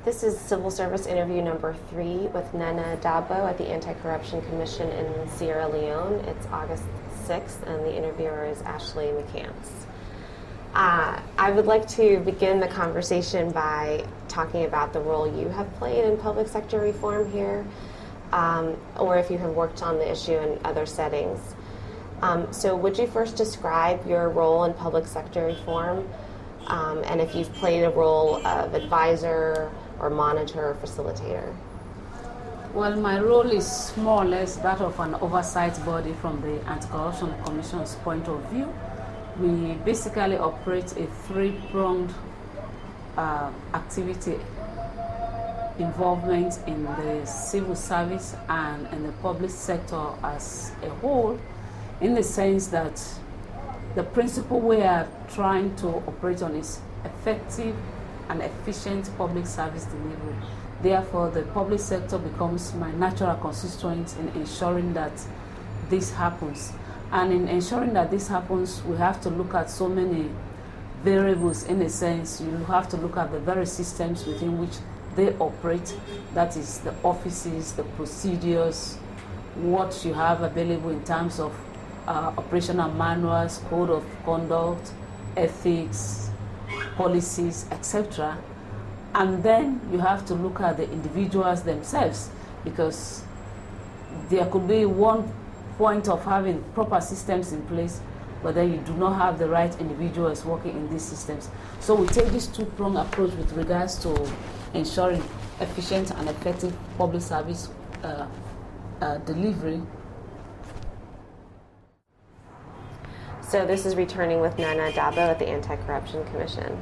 This is Civil Service interview number 3 with Nana Dabo at the Anti-Corruption Commission in Sierra Leone. It's August 6th, and the interviewer is Ashley McCants. I would like to begin the conversation by talking about the role you have played in public sector reform here, or if you have worked on the issue in other settings. So would you first describe your role in public sector reform, and if you've played a role of advisor or monitor or facilitator? Well, my role is more or less that of an oversight body from the Anti-Corruption Commission's point of view. We basically operate a three-pronged activity involvement in the civil service and in the public sector as a whole, in the sense that the principle we are trying to operate on is effective and efficient public service delivery. Therefore, the public sector becomes my natural constituent in ensuring that this happens. And in ensuring that this happens, we have to look at so many variables. In a sense, you have to look at the very systems within which they operate, that is the offices, the procedures, what you have available in terms of operational manuals, code of conduct, ethics, policies, etc. And then you have to look at the individuals themselves, because there could be one point of having proper systems in place, but then you do not have the right individuals working in these systems. So we take this two-pronged approach with regards to ensuring efficient and effective public service delivery. So this is returning with Nana Dabo at the Anti-Corruption Commission.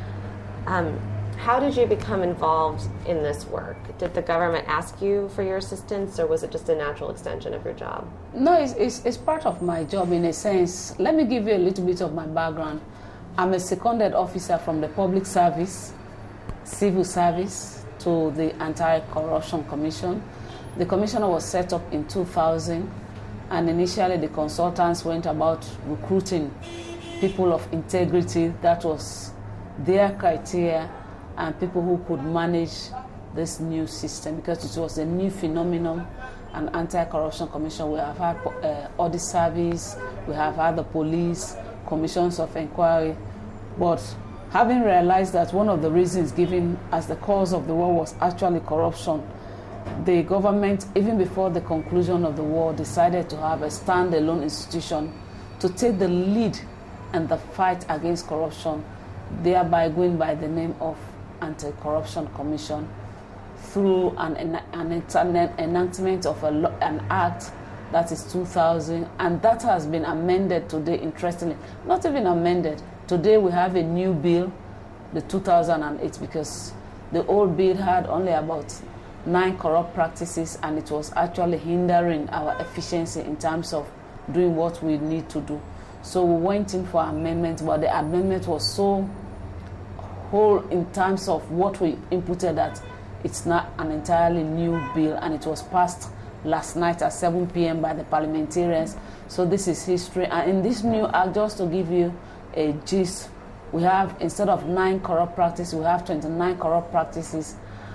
How did you become involved in this work? Did the government ask you for your assistance, or was it just a natural extension of your job? No, it's part of my job in a sense. Let me give you a little bit of my background. I'm a seconded officer from the public service, civil service, to the Anti-Corruption Commission. The commission was set up in 2000, and initially the consultants went about recruiting people of integrity. That was their criteria, and people who could manage this new system, because it was a new phenomenon. An Anti-Corruption Commission, we have had audit service, we have had the police, commissions of inquiry. But having realized that one of the reasons given as the cause of the war was actually corruption, the government, even before the conclusion of the war, decided to have a standalone institution to take the lead in the fight against corruption, thereby going by the name of Anti-Corruption Commission, through an enactment of an act, that is 2000, and that has been amended today, interestingly. Not even amended. Today we have a new bill, the 2008, because the old bill had only about 9 corrupt practices, and it was actually hindering our efficiency in terms of doing what we need to do. So we went in for amendment, but the amendment was so whole in terms of what we inputted that it's not an entirely new bill, and it was passed last night at 7 p.m. by the parliamentarians. So this is history. And in this new act, just to give you a gist, we have, instead of 9 corrupt practices, we have 29 corrupt practices.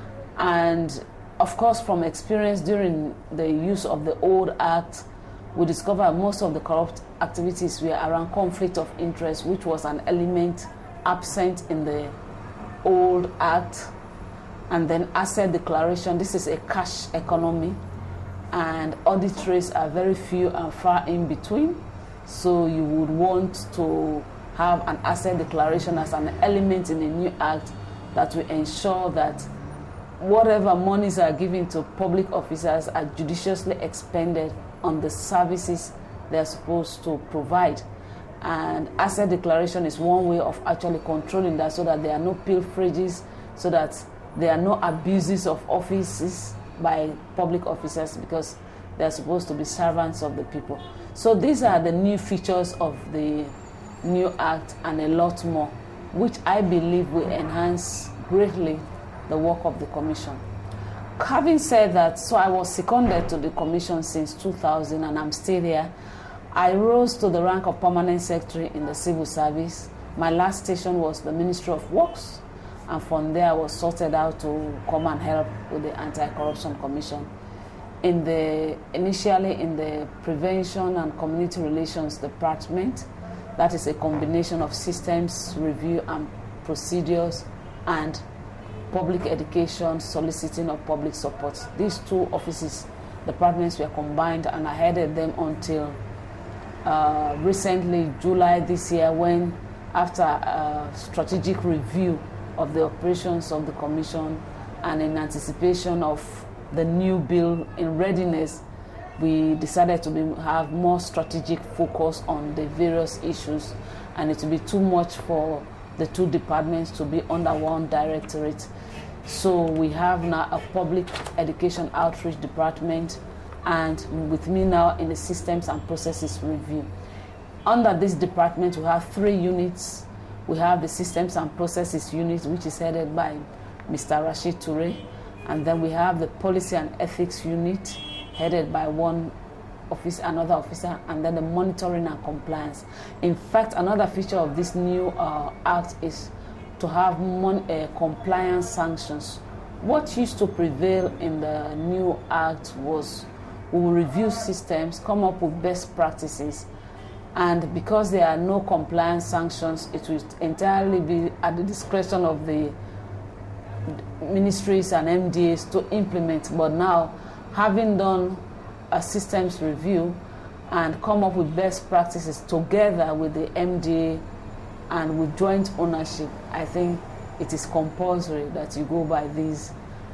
And of course, from experience during the use of the old act, we discovered most of the corrupt activities were around conflict of interest, which was an element absent in the old act. And then asset declaration. This is a cash economy, and audit trails are very few and far in between. So you would want to have an asset declaration as an element in the new act that will ensure that whatever monies are given to public officers are judiciously expended on the services they're supposed to provide. And asset declaration is one way of actually controlling that, so that there are no pilferages, so that there are no abuses of offices by public officers, because they're supposed to be servants of the people. So these are the new features of the new act, and a lot more, which I believe will enhance greatly the work of the commission. Having said that, so I was seconded to the commission since 2000, and I'm still here. I rose to the rank of permanent secretary in the civil service. My last station was the Ministry of Works, and from there I was sorted out to come and help with the Anti-Corruption Commission. Initially in the Prevention and Community Relations Department, that is a combination of systems review and procedures and public education, soliciting of public support. These two departments were combined, and I headed them until recently, July this year, when after a strategic review of the operations of the Commission and in anticipation of the new bill in readiness, we decided to have more strategic focus on the various issues, and it will be too much for the two departments to be under one directorate. So we have now a public education outreach department, and with me now in the systems and processes review. Under this department, we have 3 units. We have the systems and processes unit, which is headed by Mr. Rashid Toure, and then we have the policy and ethics unit, headed by another officer, and then the monitoring and compliance. In fact, another feature of this new act is to have compliance sanctions. What used to prevail in the new act was we will review systems, come up with best practices, and because there are no compliance sanctions, it will entirely be at the discretion of the ministries and MDAs to implement. But now, having done a systems review and come up with best practices together with the MDA and with joint ownership, I think it is compulsory that you go by these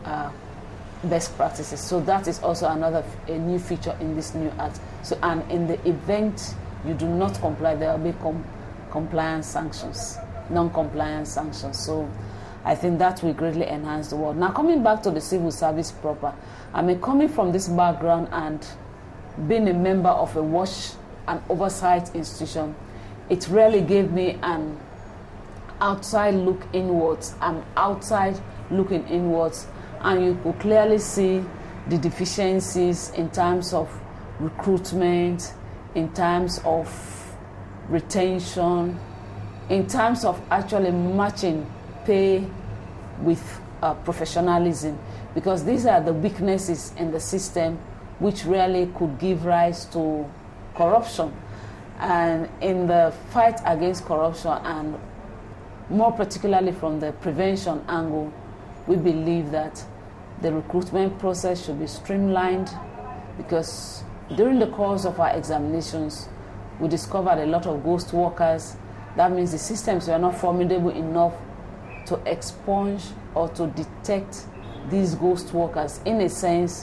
best practices. So that is also a new feature in this new act. So, and in the event you do not comply, there will be compliance sanctions, non-compliance sanctions. So I think that will greatly enhance the work. Now, coming back to the civil service proper, I mean, coming from this background and being a member of a watch and oversight institution, it really gave me an outside look inwards. I'm outside looking inwards, and you could clearly see the deficiencies in terms of recruitment, in terms of retention, in terms of actually matching pay with professionalism, because these are the weaknesses in the system which really could give rise to corruption. And in the fight against corruption, and more particularly from the prevention angle, we believe that the recruitment process should be streamlined, because during the course of our examinations, we discovered a lot of ghost workers. That means the systems were not formidable enough to expunge or to detect these ghost workers. In a sense,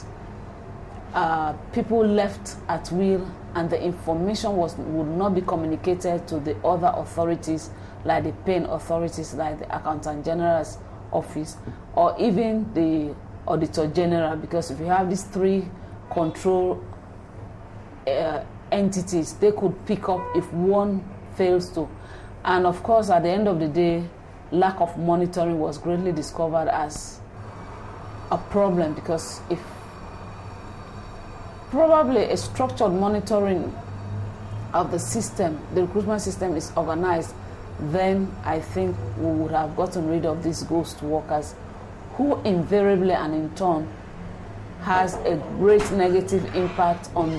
people left at will, and the information would not be communicated to the other authorities, like the paying authorities, like the Accountant General's office, or even the Auditor General, because if you have these 3 control entities, they could pick up if one fails to. And of course, at the end of the day, lack of monitoring was greatly discovered as a problem, because if probably a structured monitoring of the system, the recruitment system, is organized, then I think we would have gotten rid of these ghost workers, who invariably and in turn has a great negative impact on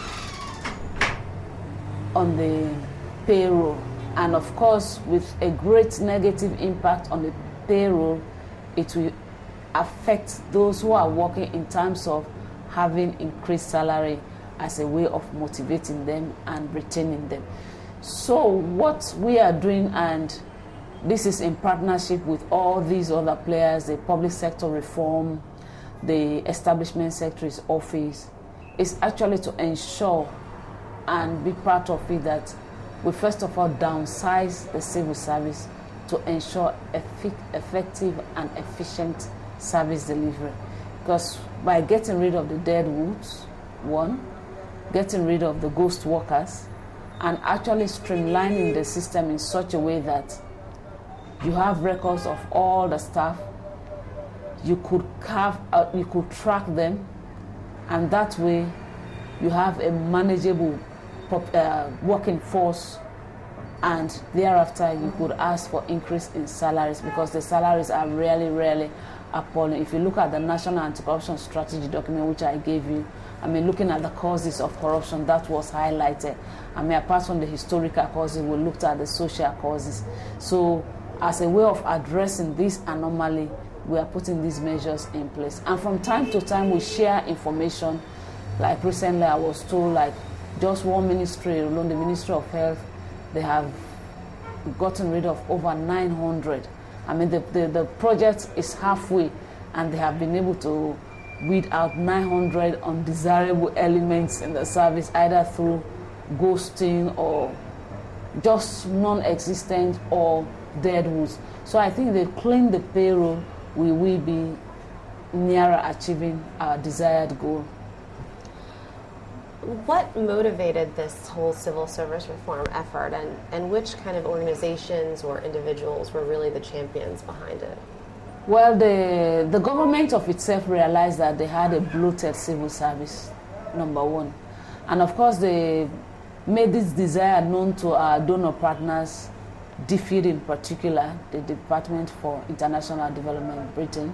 the payroll. And of course, with a great negative impact on the payroll, it will affect those who are working in terms of having increased salary as a way of motivating them and retaining them. So what we are doing, and this is in partnership with all these other players, the public sector reform, the establishment secretary's office, is actually to ensure and be part of it that we first of all downsize the civil service to ensure effective and efficient service delivery. Because by getting rid of the dead woods, one, getting rid of the ghost workers, and actually streamlining the system in such a way that you have records of all the staff, you could track them, and that way you have a manageable working force and thereafter you could ask for increase in salaries, because the salaries are really appalling. If you look at the National Anti-Corruption Strategy document which I gave you, I mean, looking at the causes of corruption, that was highlighted. I mean, apart from the historical causes, we looked at the social causes. So as a way of addressing this anomaly, we are putting these measures in place. And from time to time, we share information. Like recently, I was told, like, just one ministry alone, the Ministry of Health, they have gotten rid of over 900. I mean, the project is halfway, and they have been able to weed out 900 undesirable elements in the service, either through ghosting or just non-existent or dead woods. So I think they clean the payroll, we will be nearer achieving our desired goal. What motivated this whole civil service reform effort, and which kind of organizations or individuals were really the champions behind it? Well, the government of itself realized that they had a bloated civil service, number one. And of course, they made this desire known to our donor partners, DFID in particular, the Department for International Development, Britain.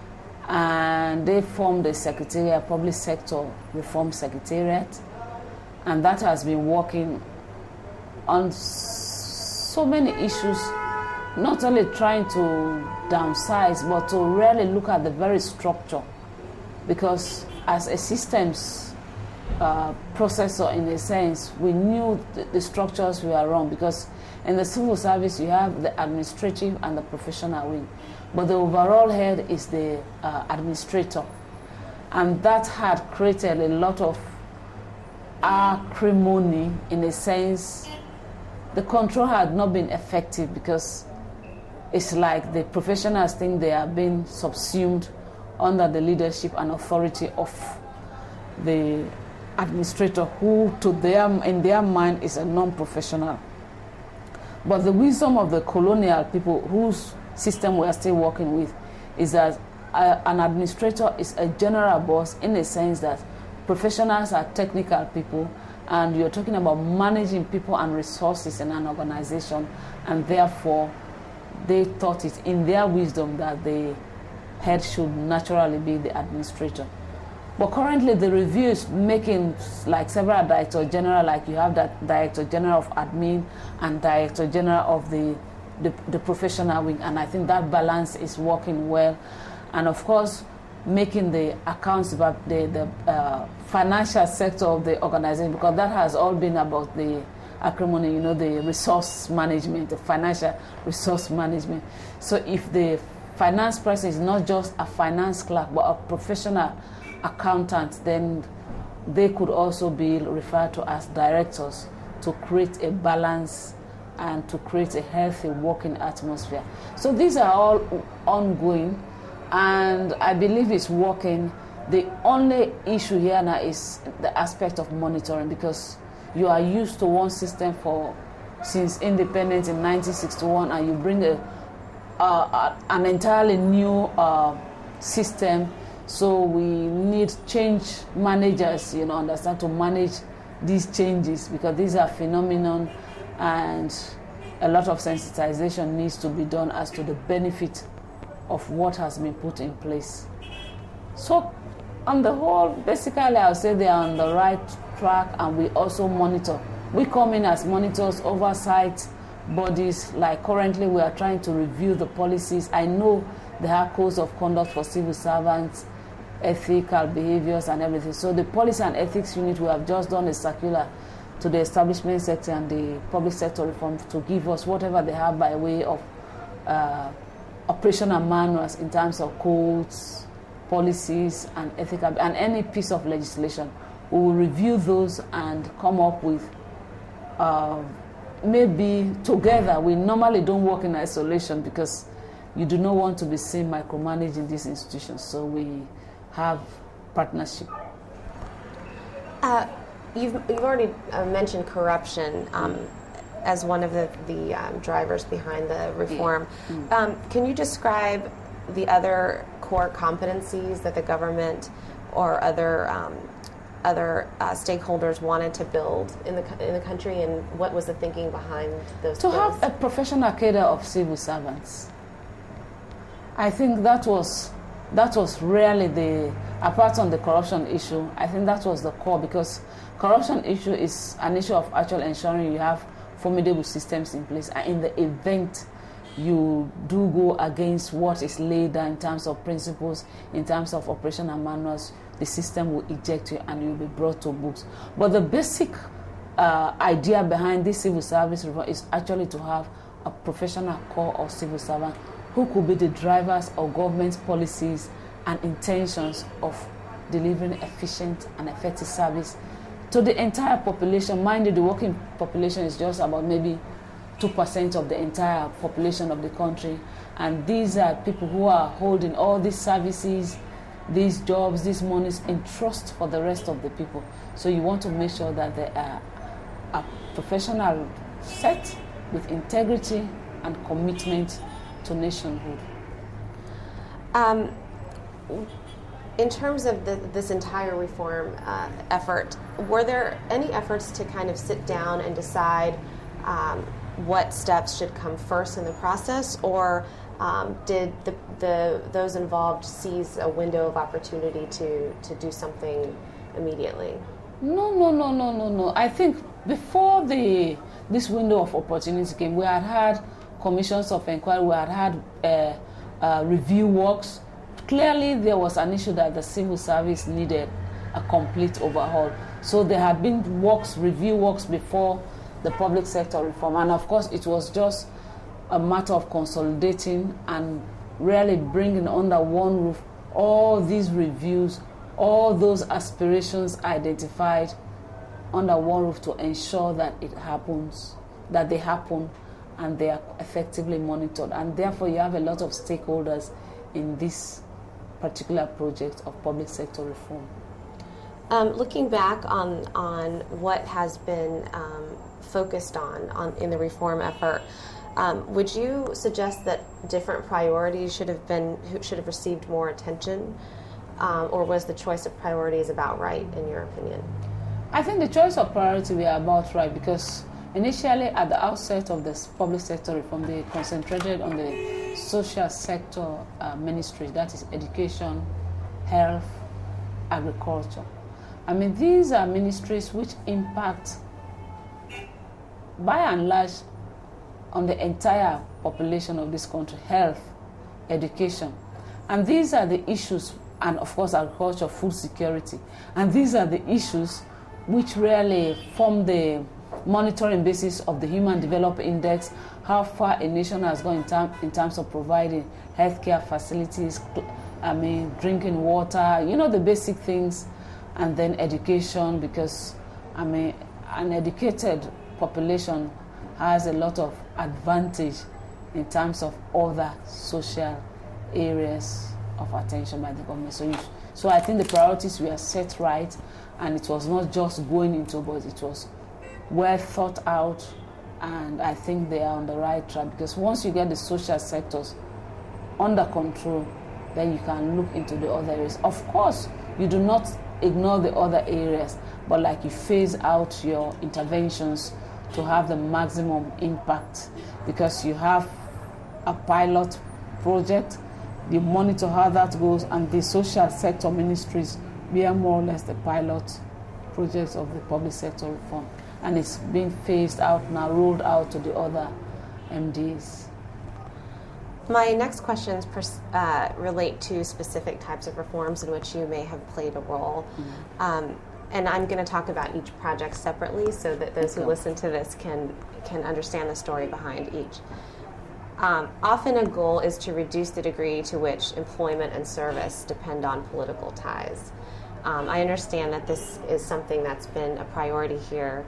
And they formed a secretariat, Public Sector Reform Secretariat. And that has been working on so many issues, not only trying to downsize, but to really look at the very structure. Because as a systems processor, in a sense, we knew the structures were wrong, because in the civil service, you have the administrative and the professional wing. But the overall head is the administrator. And that had created a lot of acrimony, in a sense. The control had not been effective, because it's like the professionals think they are being subsumed under the leadership and authority of the administrator, who in their mind is a non-professional. But the wisdom of the colonial people, whose system we are still working with, is that an administrator is a general boss, in a sense that professionals are technical people, and you're talking about managing people and resources in an organization, and therefore they thought it in their wisdom that the head should naturally be the administrator. But currently the review is making like several director general, like you have that director general of admin and director general of the professional wing, and I think that balance is working well. And of course, making the accounts about the financial sector of the organization, because that has all been about the acrimony, you know, the resource management, the financial resource management. So if the finance person is not just a finance clerk, but a professional accountant, then they could also be referred to as directors, to create a balance and to create a healthy working atmosphere. So these are all ongoing, and I believe it's working. The only issue here now is the aspect of monitoring, because you are used to one system since independence in 1961, and you bring an entirely new system. So we need change managers, you know, understand, to manage these changes, because these are phenomenon, and a lot of sensitization needs to be done as to the benefit of what has been put in place. So on the whole, basically I would say they are on the right track, and we also monitor. We come in as monitors, oversight bodies. Like currently we are trying to review the policies. I know they have codes of conduct for civil servants, ethical behaviors and everything. So the policy and ethics unit, we have just done a circular to the establishment sector and the public sector reform to give us whatever they have by way of operational manuals in terms of codes, policies and ethical, and any piece of legislation. We will review those and come up with maybe together. We normally don't work in isolation, because you do not want to be seen micromanaging these institutions. So we have partnership. You've already mentioned corruption as one of the drivers behind the reform. Yeah. Can you describe the other core competencies that the government or other other stakeholders wanted to build in the country, and what was the thinking behind those To bills? have a professional cadre of civil servants. I think that was really apart from the corruption issue, I think that was the core, because corruption issue is an issue of actually ensuring you have formidable systems in place, and in the event you do go against what is laid down in terms of principles, in terms of operational manuals, the system will eject you and you'll be brought to books. But the basic idea behind this civil service reform is actually to have a professional core of civil servants who could be the drivers of government policies and intentions of delivering efficient and effective service to the entire population. Mind you, the working population is just about maybe 2% of the entire population of the country, and these are people who are holding all these services, these jobs, these monies in trust for the rest of the people. So you want to make sure that they are a professional set with integrity and commitment to nationhood. In terms of this entire reform effort, were there any efforts to kind of sit down and decide what steps should come first in the process, or did those involved seize a window of opportunity to do something immediately? No. I think before this window of opportunity came, we had commissions of inquiry, we had review works. Clearly, there was an issue that the civil service needed a complete overhaul. So there had been review works before the public sector reform, and of course it was just a matter of consolidating and really bringing under one roof all these reviews, all those aspirations identified under one roof to ensure that it happens, that they happen and they are effectively monitored. And therefore you have a lot of stakeholders in this particular project of public sector reform. Looking back on what has been focused on in the reform effort, would you suggest that different priorities should have received more attention, or was the choice of priorities about right in your opinion? I think the choice of priority were about right, because initially at the outset of this public sector reform, they concentrated on the social sector ministries, that is education, health, agriculture. I mean, these are ministries which impact, by and large, on the entire population of this country: health, education. And these are the issues, and of course agriculture, food security. And these are the issues which really form the monitoring basis of the Human Development Index, how far a nation has gone in terms of providing healthcare facilities, drinking water, the basic things. And then education, because an educated population has a lot of advantage in terms of other social areas of attention by the government. So I think the priorities were set right, and it was not just going into, but it was well thought out, and I think they are on the right track, because once you get the social sectors under control, then you can look into the other areas. Of course, you do not ignore the other areas, but like you phase out your interventions to have the maximum impact, because you have a pilot project, you monitor how that goes, and the social sector ministries bear more or less the pilot projects of the public sector reform, and it's being phased out now, rolled out to the other MDs. My next questions relate to specific types of reforms in which you may have played a role. Mm-hmm. And I'm going to talk about each project separately so that those who listen to this can understand the story behind each. Often a goal is to reduce the degree to which employment and service depend on political ties. I understand that this is something that's been a priority here.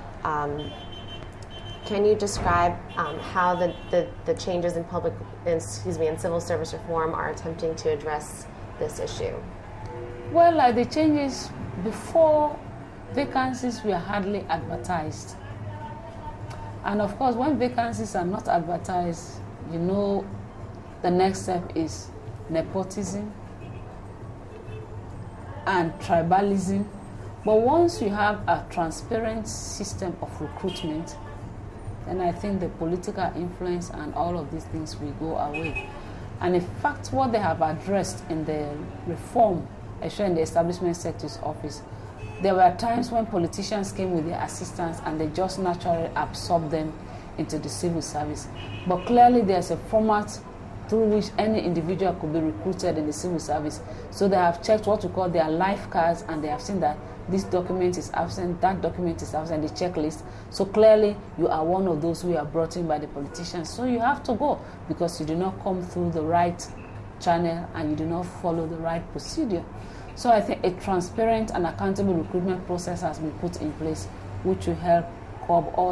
Can you describe how the changes in civil service reform are attempting to address this issue? Well, the changes before, vacancies were hardly advertised. And of course, when vacancies are not advertised, the next step is nepotism and tribalism But once you have a transparent system of recruitment, then I think the political influence and all of these things will go away. And in fact, what they have addressed in the reform, especially in the establishment sector's office, there were times when politicians came with their assistants and they just naturally absorbed them into the civil service. But clearly there's a format through which any individual could be recruited in the civil service. So they have checked what we call their life cards, and they have seen that this document is absent, that document is absent, the checklist. So clearly you are one of those who are brought in by the politicians. So you have to go because you do not come through the right channel and you do not follow the right procedure. So I think a transparent and accountable recruitment process has been put in place, which will help curb all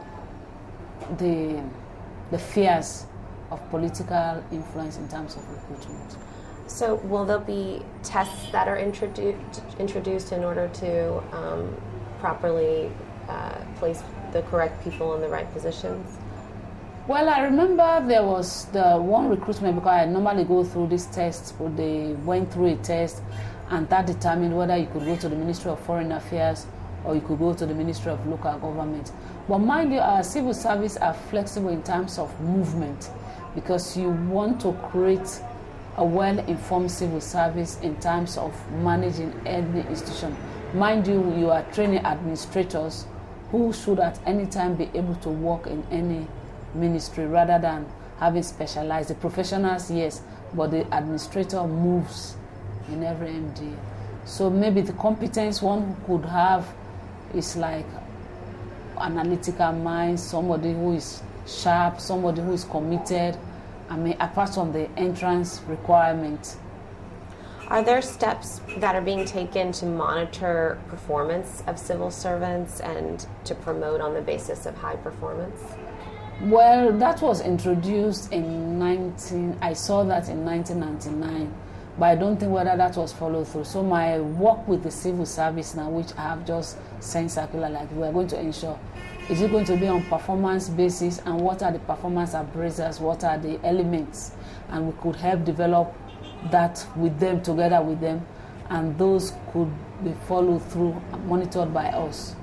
the fears of political influence in terms of recruitment. So will there be tests that are introduced in order to properly place the correct people in the right positions? Well, I remember there was the one recruitment, because I normally go through this test, but they went through a test and that determined whether you could go to the Ministry of Foreign Affairs or you could go to the Ministry of Local Government. But mind you, our civil service are flexible in terms of movement, because you want to create a well-informed civil service in terms of managing any institution. Mind you, you are training administrators who should at any time be able to work in any ministry rather than having specialized. The professionals, yes, but the administrator moves in every MD. So maybe the competence one could have is like analytical mind, somebody who is sharp, somebody who is committed. I mean, apart from the entrance requirement. Are there steps that are being taken to monitor performance of civil servants and to promote on the basis of high performance? Well, that was introduced in I saw that in 1999, but I don't think whether that was followed through. So my work with the civil service now, which I have just sent circular, like we are going to ensure, is it going to be on performance basis, and what are the performance appraisers, what are the elements, and we could help develop that with them, together with them, and those could be followed through and monitored by us.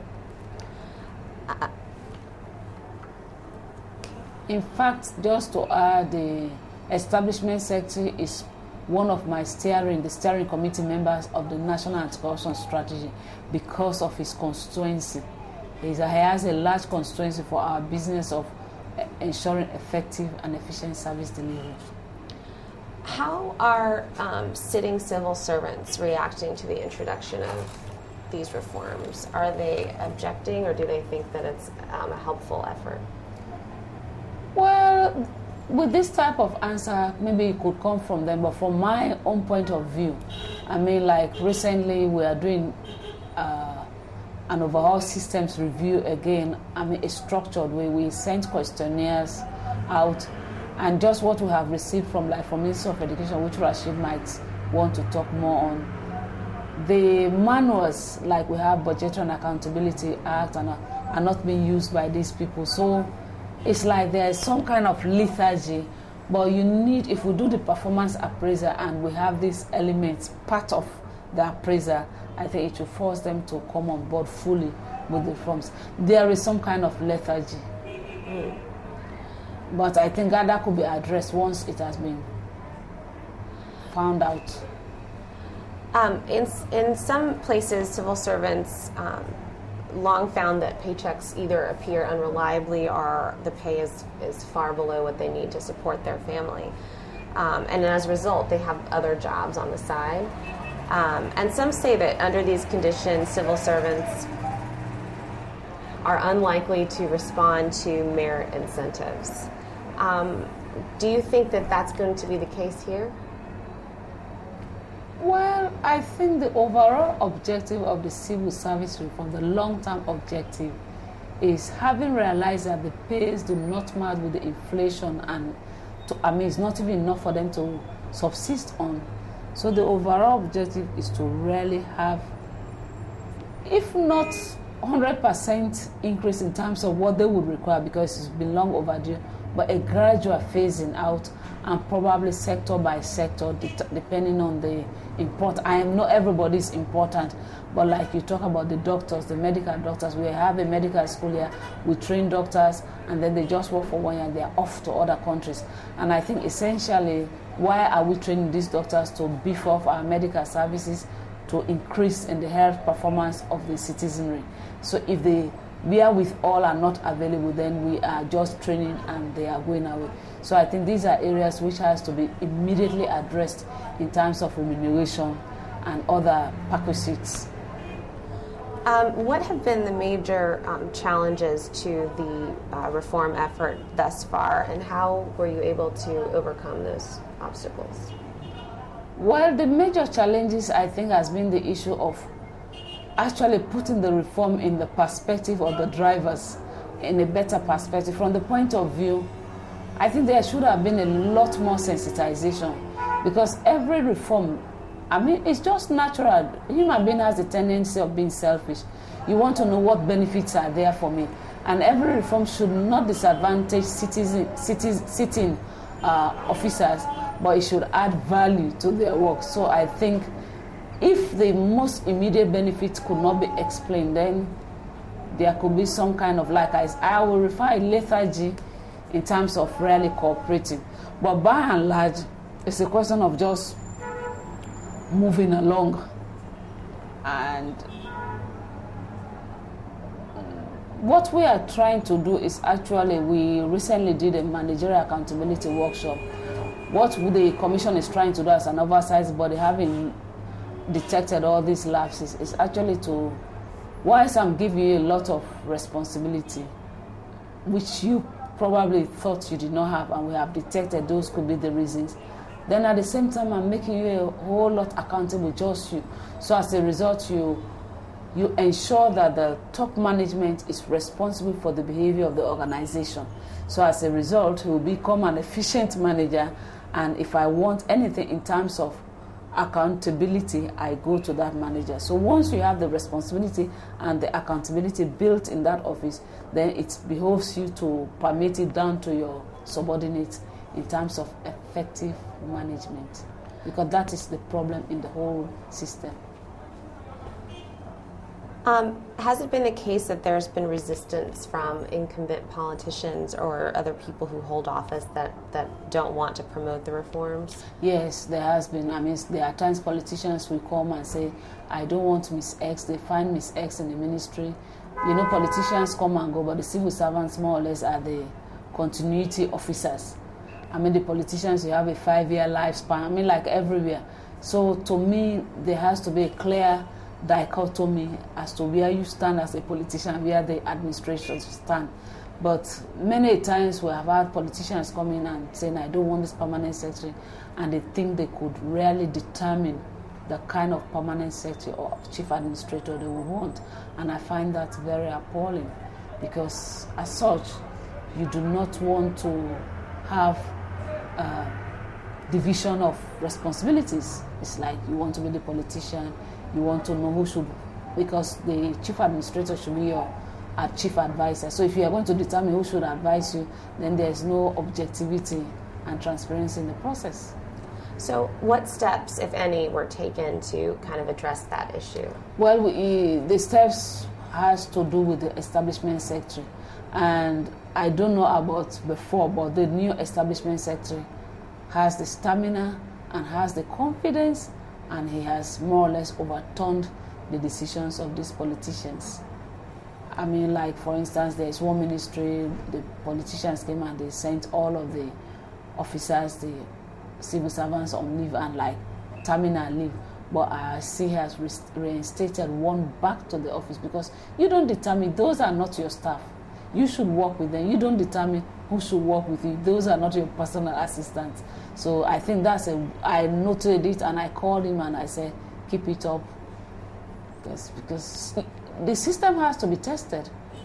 In fact, just to add, the establishment secretary is one of my the steering committee members of the National Anti-Corruption Strategy because of his constituency. He has a large constituency for our business of ensuring effective and efficient service delivery. How are sitting civil servants reacting to the introduction of these reforms? Are they objecting, or do they think that it's a helpful effort? Well, with this type of answer, maybe it could come from them, but from my own point of view, I mean, like recently we are doing an overall systems review again. I mean, a structured way. We sent questionnaires out, and just what we have received from Ministry of Education, which Rashid might want to talk more on. The manuals, like we have Budgetary and Accountability Act, and are not being used by these people. So it's like there's some kind of lethargy. But you need, if we do the performance appraiser and we have these elements part of the appraiser, I think it will force them to come on board fully with the reforms. There is some kind of lethargy. But I think that could be addressed once it has been found out. In some places, civil servants long found that paychecks either appear unreliably or the pay is far below what they need to support their family. And as a result, they have other jobs on the side. And some say that under these conditions, civil servants are unlikely to respond to merit incentives. Do you think that that's going to be the case here? Well, I think the overall objective of the civil service reform, the long-term objective, is having realized that the pays do not match with the inflation, and it's not even enough for them to subsist on. So the overall objective is to really have, if not 100% increase in terms of what they would require, because it's been long overdue, but a gradual phasing out, and probably sector by sector, depending on the importance. I know everybody's important, but like you talk about the doctors, the medical doctors, we have a medical school here, we train doctors, and then they just work for 1 year, they're off to other countries. And I think essentially, why are we training these doctors? To beef up our medical services, to increase in the health performance of the citizenry. So if the wherewithal are not available, then we are just training and they are going away. So I think these are areas which has to be immediately addressed in terms of remuneration and other perquisites. What have been the major challenges to the reform effort thus far, and how were you able to overcome those obstacles? Well, the major challenges, I think, has been the issue of actually putting the reform in the perspective of the drivers, in a better perspective. From the point of view, I think there should have been a lot more sensitization, because every reform, I mean, it's just natural. Human being has a tendency of being selfish. You want to know what benefits are there for me. And every reform should not disadvantage sitting officers, but it should add value to their work. So I think if the most immediate benefits could not be explained, then there could be some kind of, like I will refer lethargy in terms of really cooperating. But by and large, it's a question of just moving along. And what we are trying to do is actually, we recently did a managerial accountability workshop. What the commission is trying to do as an oversight body, having detected all these lapses, is actually to, whilst I'm giving you a lot of responsibility, which you probably thought you did not have, and we have detected those could be the reasons, then at the same time I'm making you a whole lot accountable, just you. So as a result, you ensure that the top management is responsible for the behavior of the organization. So as a result, you will become an efficient manager, and if I want anything in terms of accountability, I go to that manager. So once you have the responsibility and the accountability built in that office, then it behoves you to permit it down to your subordinates in terms of effective management, because that is the problem in the whole system. Has it been the case that there's been resistance from incumbent politicians or other people who hold office that don't want to promote the reforms? Yes, there has been. I mean, there are times politicians will come and say, I don't want Miss X. They find Miss X in the ministry. You know, politicians come and go, but the civil servants more or less are the continuity officers. I mean, the politicians, you have a 5-year lifespan. I mean, like everywhere. So to me, there has to be a clear dichotomy as to where you stand as a politician, where the administration stand. But many times we have had politicians come in and saying, I don't want this permanent secretary, and they think they could really determine the kind of permanent secretary or chief administrator they would want. And I find that very appalling, because as such, you do not want to have division of responsibilities. It's like you want to be the politician, you want to know who should, because the chief administrator should be your chief advisor. So if you are going to determine who should advise you, then there's no objectivity and transparency in the process. So what steps, if any, were taken to kind of address that issue? Well, the steps has to do with the establishment secretary. And I don't know about before, but the new establishment secretary has the stamina and has the confidence, and he has more or less overturned the decisions of these politicians. I mean, like, for instance, there is one ministry, the politicians came and they sent all of the officers, the civil servants, on leave, and like terminal leave. But I see he has reinstated one back to the office, because you don't determine, those are not your staff. You should work with them. You don't determine who should work with you. Those are not your personal assistants. So I think I noted it, and I called him and I said, keep it up. Yes, because the system has to be tested.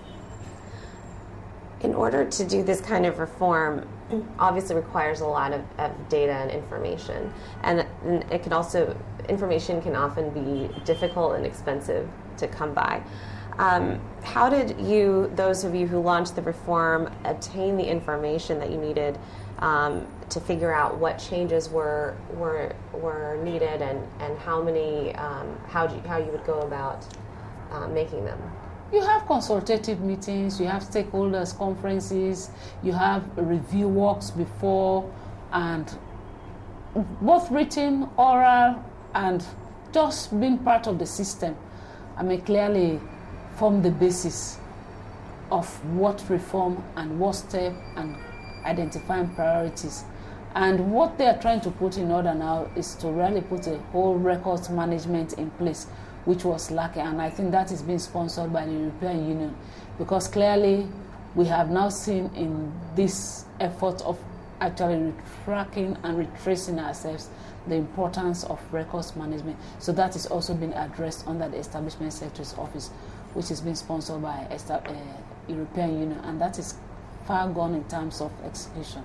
In order to do this kind of reform, obviously requires a lot of data and information. And it can also, information can often be difficult and expensive to come by. How did you, those of you who launched the reform, obtain the information that you needed to figure out what changes were needed and how many, how you would go about making them? You have consultative meetings, you have stakeholders conferences, you have review works before, and both written, oral, and just being part of the system. I mean, clearly form the basis of what reform and what step and identifying priorities. And what they are trying to put in order now is to really put a whole records management in place, which was lacking. And I think that is being sponsored by the European Union, because clearly we have now seen in this effort of actually tracking and retracing ourselves the importance of records management. So that is also being addressed under the Establishment Secretary's Office, which is being sponsored by European Union, and that is far gone in terms of execution.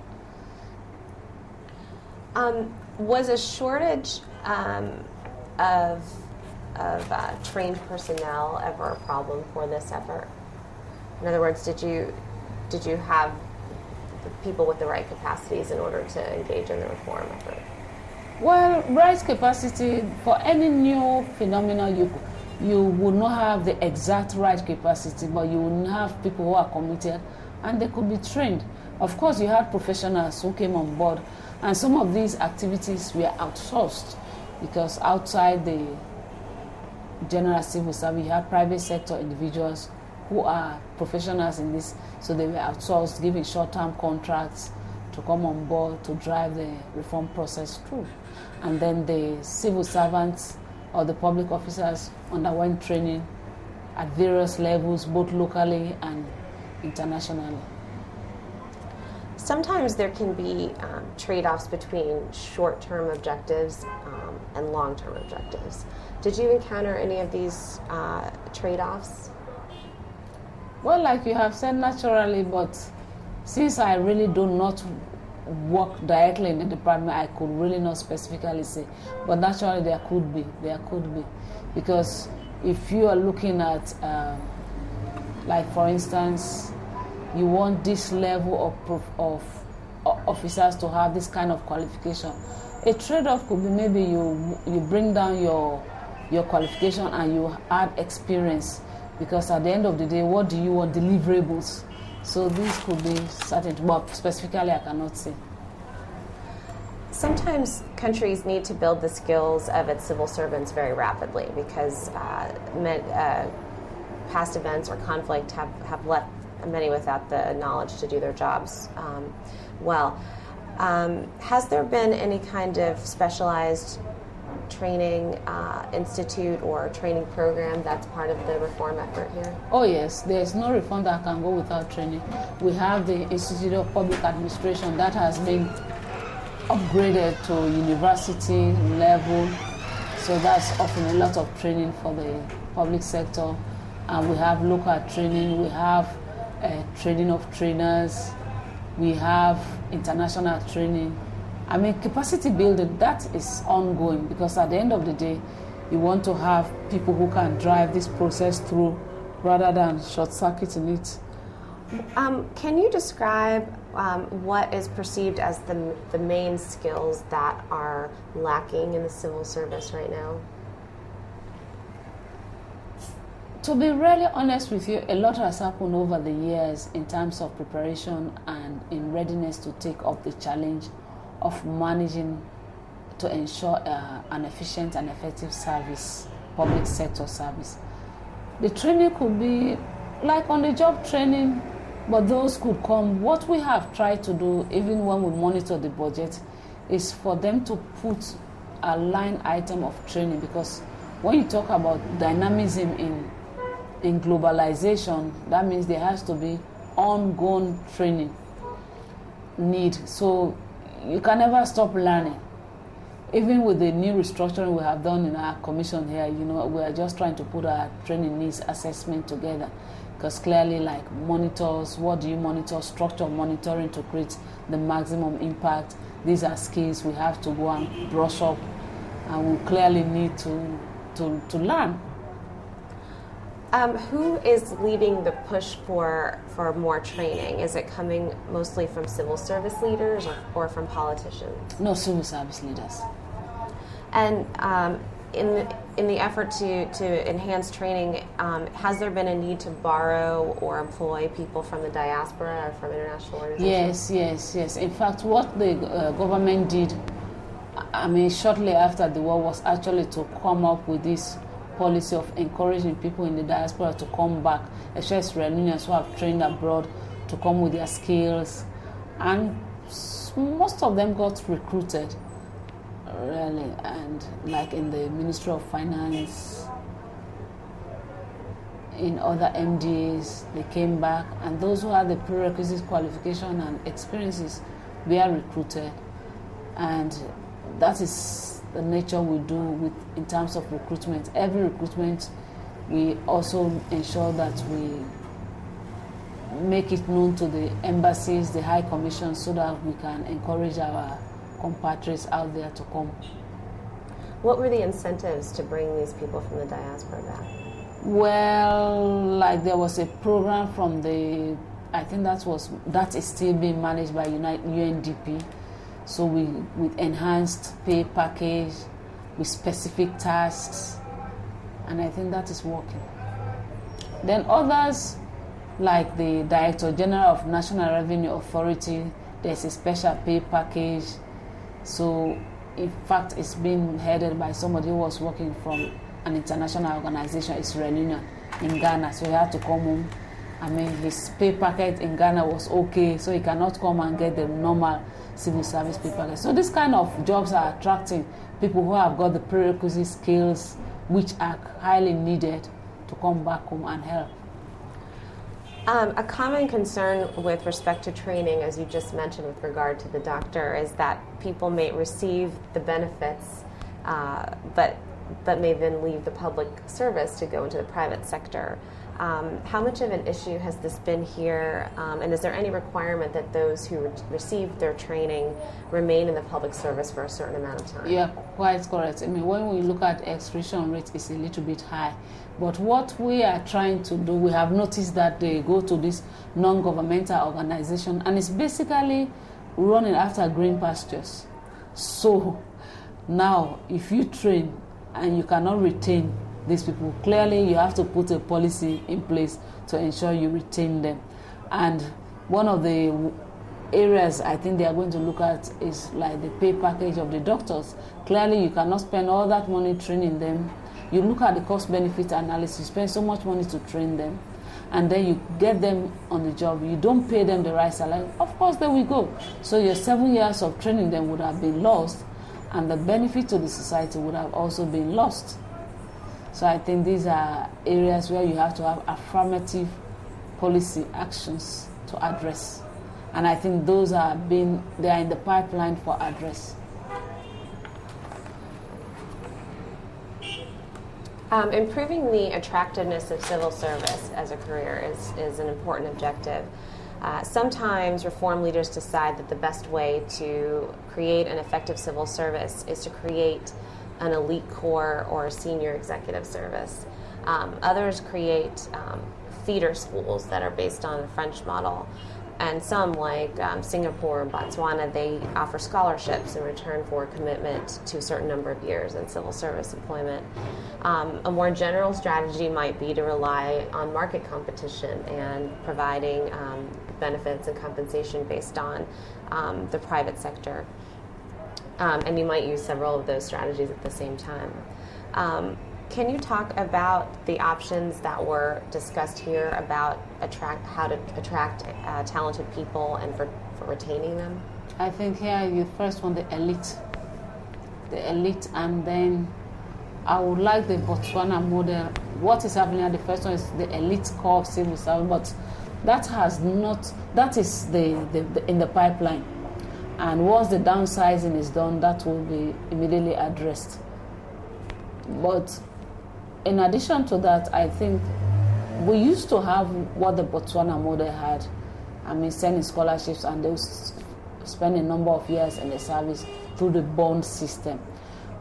Was a shortage of trained personnel ever a problem for this effort? In other words, did you have people with the right capacities in order to engage in the reform effort? Well, right capacity for any new phenomenon, you would not have the exact right capacity, but you would have people who are committed and they could be trained. Of course, you had professionals who came on board, and some of these activities were outsourced because outside the general civil service, you had private sector individuals who are professionals in this, so they were outsourced, giving short-term contracts to come on board to drive the reform process through. And then the civil servants or the public officers underwent training at various levels, both locally and internationally. Sometimes there can be trade-offs between short-term objectives and long-term objectives. Did you encounter any of these trade-offs? Well, like you have said, naturally, but since I really do not work directly in the department, I could really not specifically say. But naturally, there could be. Because if you are looking at, like for instance, you want this level of officers to have this kind of qualification. A trade-off could be maybe you bring down your qualification and you add experience, because at the end of the day, what do you want? Deliverables. So these could be certain, but specifically I cannot say. Sometimes countries need to build the skills of its civil servants very rapidly because past events or conflict have left many without the knowledge to do their jobs well. Has there been any kind of specialized training institute or training program that's part of the reform effort here? Oh yes, there's no reform that can go without training. We have the Institute of Public Administration that has been upgraded to university level, so that's offering a lot of training for the public sector. And we have local training, we have training of trainers, we have international training. I mean, capacity building, that is ongoing, because at the end of the day, you want to have people who can drive this process through rather than short-circuiting it. Can you describe what is perceived as the main skills that are lacking in the civil service right now? To be really honest with you, a lot has happened over the years in terms of preparation and in readiness to take up the challenge of managing to ensure an efficient and effective service, public sector service. The training could be like on-the-job training, but those could come. What we have tried to do, even when we monitor the budget, is for them to put a line item of training, because when you talk about dynamism in globalization, that means there has to be ongoing training need. So you can never stop learning. Even with the new restructuring we have done in our commission here, we are just trying to put our training needs assessment together, because clearly, like monitors, what do you monitor, structure monitoring to create the maximum impact. These are skills we have to go and brush up, and we clearly need to learn. Who is leading the push for more training? Is it coming mostly from civil service leaders or from politicians? No, civil service leaders. And in the effort to enhance training, has there been a need to borrow or employ people from the diaspora or from international organizations? Yes. In fact, what the government did, shortly after the war, was actually to come up with this policy of encouraging people in the diaspora to come back, especially Iranians who have trained abroad, to come with their skills. And most of them got recruited, really, and like in the Ministry of Finance, in other MDAs, they came back, and those who had the prerequisite qualification and experiences were recruited. And that is the nature we do in terms of recruitment. Every recruitment, we also ensure that we make it known to the embassies, the high commission, so that we can encourage our compatriots out there to come. What were the incentives to bring these people from the diaspora back? Well, like there was a program from I think that is still being managed by UNDP. So with enhanced pay package, with specific tasks, and I think that is working. Then others, like the Director General of National Revenue Authority, there's a special pay package. So in fact, it's being headed by somebody who was working from an international organization, Israeli in Ghana. So he had to come home. His pay packet in Ghana was okay, so he cannot come and get the normal civil service pay packet. So this kind of jobs are attracting people who have got the prerequisite skills, which are highly needed to come back home and help. A common concern with respect to training, as you just mentioned with regard to the doctor, is that people may receive the benefits, but may then leave the public service to go into the private sector. How much of an issue has this been here, and is there any requirement that those who receive their training remain in the public service for a certain amount of time? Yeah, quite correct. When we look at expiration rate, it's a little bit high. But what we are trying to do, we have noticed that they go to this non-governmental organization, and it's basically running after green pastures. So now, if you train and you cannot retain these people, clearly you have to put a policy in place to ensure you retain them. And one of the areas I think they are going to look at is like the pay package of the doctors. Clearly you cannot spend all that money training them. You look at the cost-benefit analysis, you spend so much money to train them, and then you get them on the job, you don't pay them the right salary, of course they will go. So your 7 years of training them would have been lost, and the benefit to the society would have also been lost. So I think these are areas where you have to have affirmative policy actions to address. And I think those are in the pipeline for address. Improving the attractiveness of civil service as a career is an important objective. Sometimes reform leaders decide that the best way to create an effective civil service is to create an elite corps or a senior executive service. Others create feeder schools that are based on the French model. And some, like Singapore and Botswana, they offer scholarships in return for a commitment to a certain number of years in civil service employment. A more general strategy might be to rely on market competition and providing benefits and compensation based on the private sector. And you might use several of those strategies at the same time. Can you talk about the options that were discussed here about how to attract talented people and for retaining them? I think here you first want the elite, and then I would like the Botswana model. What is happening at the first one is the elite core of civil service, but that is in the pipeline. And once the downsizing is done, that will be immediately addressed. But in addition to that, I think we used to have what the Botswana model had. Sending scholarships, and they would spend a number of years in the service through the bond system.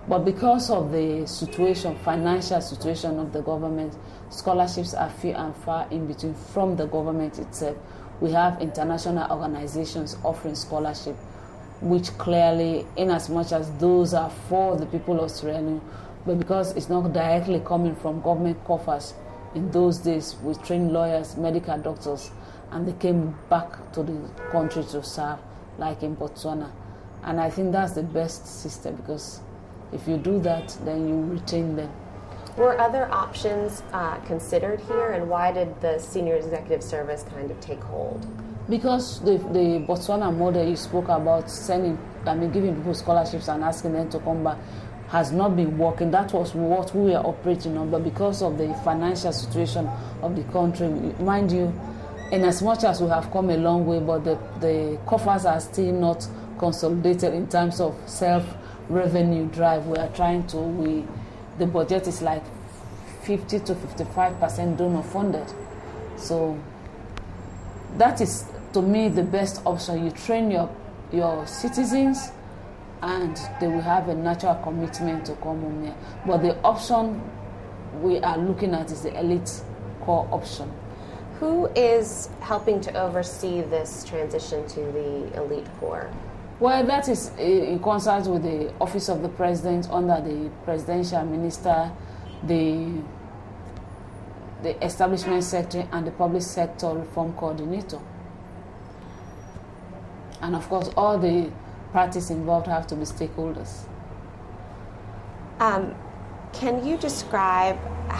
But because of the situation, financial situation of the government, scholarships are few and far in between from the government itself. We have international organizations offering scholarship, which clearly, in as much as those are for the people of Sierra Leone, but because it's not directly coming from government coffers. In those days, we trained lawyers, medical doctors, and they came back to the country to serve, like in Botswana. And I think that's the best system, because if you do that, then you retain them. Were other options considered here, and why did the senior executive service kind of take hold? Because the Botswana model you spoke about, giving people scholarships and asking them to come back, has not been working. That was what we were operating on, but because of the financial situation of the country, mind you, in as much as we have come a long way, but the coffers are still not consolidated in terms of self-revenue drive. We are trying to, the budget is like 50 to 55% donor funded. So that is, to me, the best option. You train your citizens, and they will have a natural commitment to come home here. But the option we are looking at is the elite core option. Who is helping to oversee this transition to the elite core? Well, that is in concert with the Office of the President under the Presidential Minister, the Establishment Secretary, and the Public Sector Reform Coordinator. And of course, all the parties involved have to be stakeholders. Can you describe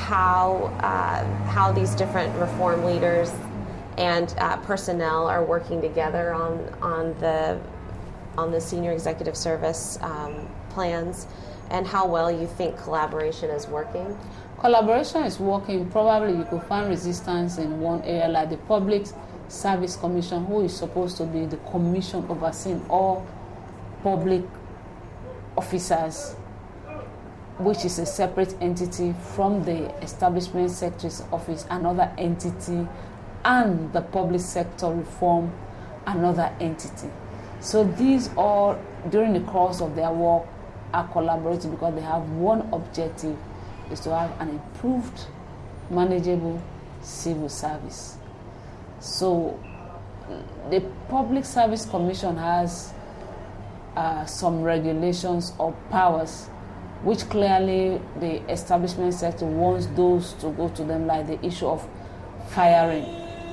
how these different reform leaders and personnel are working together on the senior executive service plans, and how well you think collaboration is working? Collaboration is working. Probably you could find resistance in one area, like the Public Service Commission, who is supposed to be the commission overseeing all public officers, which is a separate entity from the Establishment Secretary's office, another entity, and the Public Sector Reform, another entity. So these all, during the course of their work, are collaborating because they have one objective, is to have an improved, manageable civil service. So the Public Service Commission has some regulations or powers which clearly the establishment sector wants those to go to them, like the issue of firing.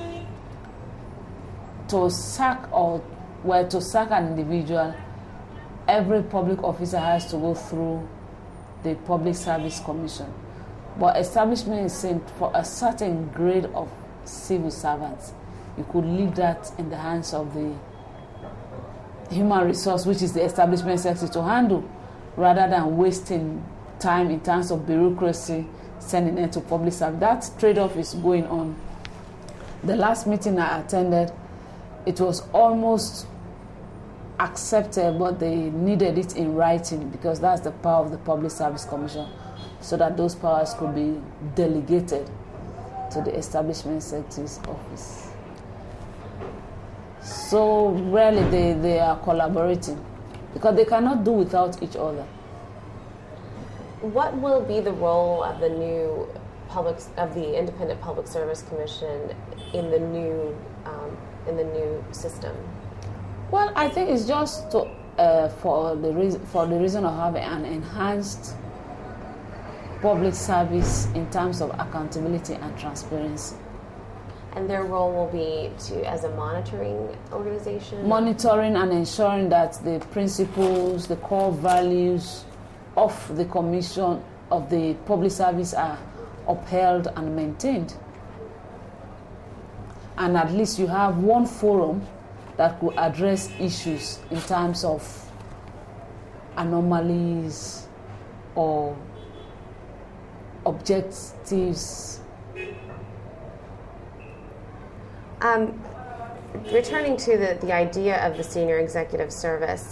To sack an individual, every public officer has to go through the Public Service Commission. But establishment is saying for a certain grade of civil servants, you could leave that in the hands of the human resource, which is the establishment secretary, to handle, rather than wasting time in terms of bureaucracy, sending it to public service. That trade-off is going on. The last meeting I attended, it was almost accepted, but they needed it in writing, because that's the power of the Public Service Commission, so that those powers could be delegated to the Establishment Secretary's office. So really they are collaborating, because they cannot do without each other. What will be the role of the Independent Public Service Commission in the new system? Well, I think it's just to, for the reason of having an enhanced public service in terms of accountability and transparency. And their role will be as a monitoring organization? Monitoring and ensuring that the principles, the core values of the commission, of the public service, are upheld and maintained. And at least you have one forum that could address issues in terms of anomalies or objectives. Returning to the idea of the senior executive service,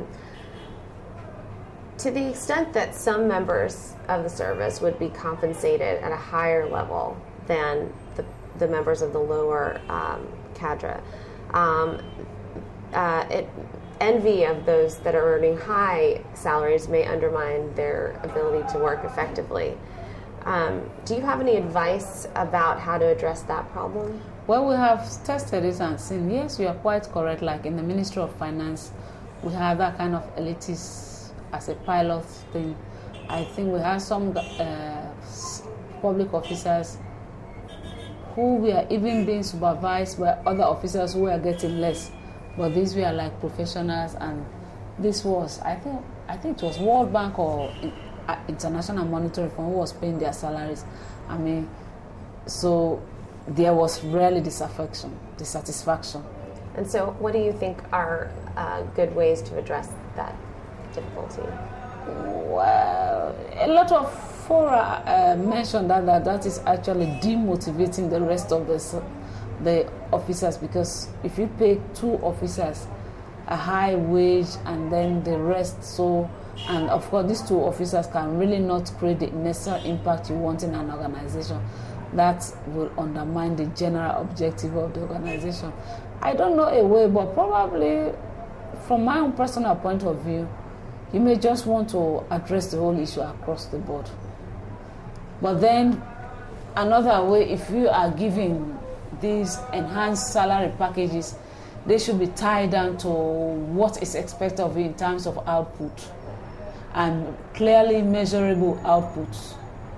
to the extent that some members of the service would be compensated at a higher level than the members of the lower cadre, envy of those that are earning high salaries may undermine their ability to work effectively. Do you have any advice about how to address that problem? Well, we have tested it and seen, yes, you are quite correct. Like in the Ministry of Finance, we have that kind of elitist as a pilot thing. I think we have some public officers who were even being supervised by other officers who were getting less. But these were like professionals, and this was, I think it was World Bank or International Monetary Fund who was paying their salaries. I mean, so there was really dissatisfaction. And so what do you think are good ways to address that difficulty? Well, a lot of fora mentioned that is actually demotivating the rest of the officers, because if you pay 2 officers a high wage and then the rest, so, and of course these 2 officers can really not create the necessary impact you want in an organization, that will undermine the general objective of the organization. I don't know a way, but probably from my own personal point of view, you may just want to address the whole issue across the board. But then another way, if you are giving these enhanced salary packages, they should be tied down to what is expected of you in terms of output, and clearly measurable outputs.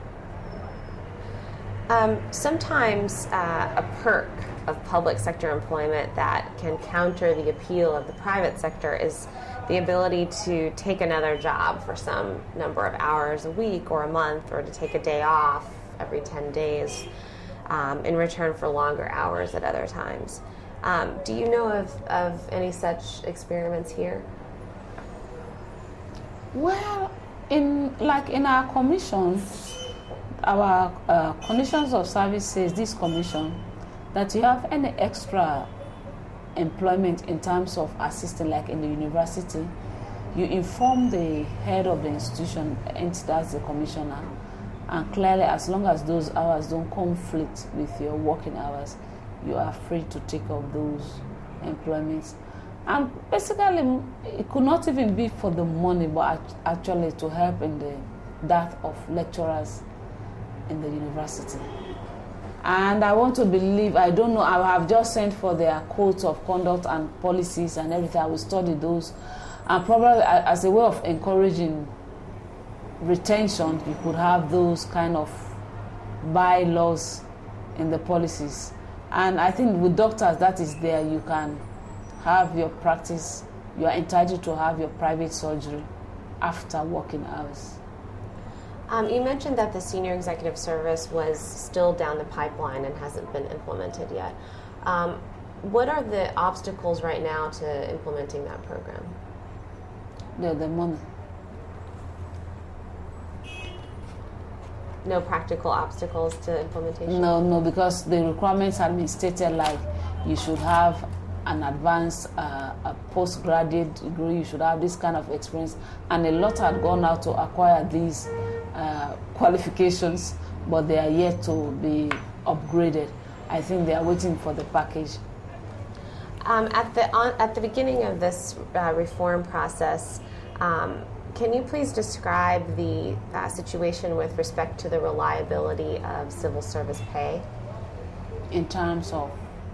Sometimes a perk of public sector employment that can counter the appeal of the private sector is the ability to take another job for some number of hours a week or a month, or to take a day off every 10 days in return for longer hours at other times. Do you know of any such experiments here? Well, in our commission, our conditions of service says, this commission, that you have any extra employment in terms of assisting, like in the university, you inform the head of the institution, and that's the commissioner, and clearly, as long as those hours don't conflict with your working hours, you are free to take up those employments. And basically, it could not even be for the money, but actually to help in the death of lecturers in the university. And I want to believe, I don't know, I have just sent for their codes of conduct and policies and everything. I will study those. And probably as a way of encouraging retention, you could have those kind of bylaws in the policies. And I think with doctors, that is there. You can have your practice. You are entitled to have your private surgery after working hours. You mentioned that the senior executive service was still down the pipeline and hasn't been implemented yet. What are the obstacles right now to implementing that program? The money. No practical obstacles to implementation? No, because the requirements have been stated, like you should have an advanced, a postgraduate degree, you should have this kind of experience, and a lot had gone out to acquire these qualifications, but they are yet to be upgraded. I think they are waiting for the package. At the beginning of this reform process, can you please describe the situation with respect to the reliability of civil service pay? In terms of?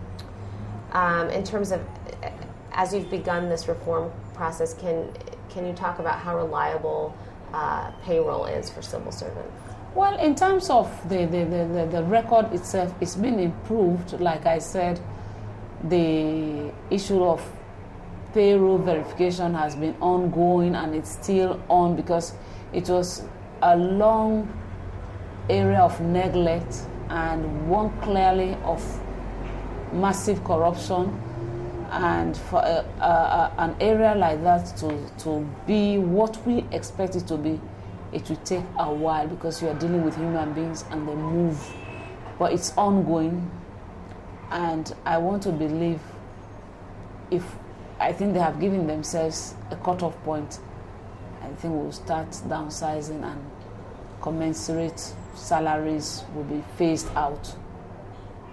As you've begun this reform process, can you talk about how reliable payroll is for civil servants? Well, in terms of the record itself, it's been improved. Like I said, the issue of payroll verification has been ongoing, and it's still on because it was a long area of neglect and one clearly of massive corruption. And for an area like that to be what we expect it to be, it will take a while because you are dealing with human beings and they move. But it's ongoing, and I want to believe, I think they have given themselves a cutoff point, I think we'll start downsizing and commensurate salaries will be phased out.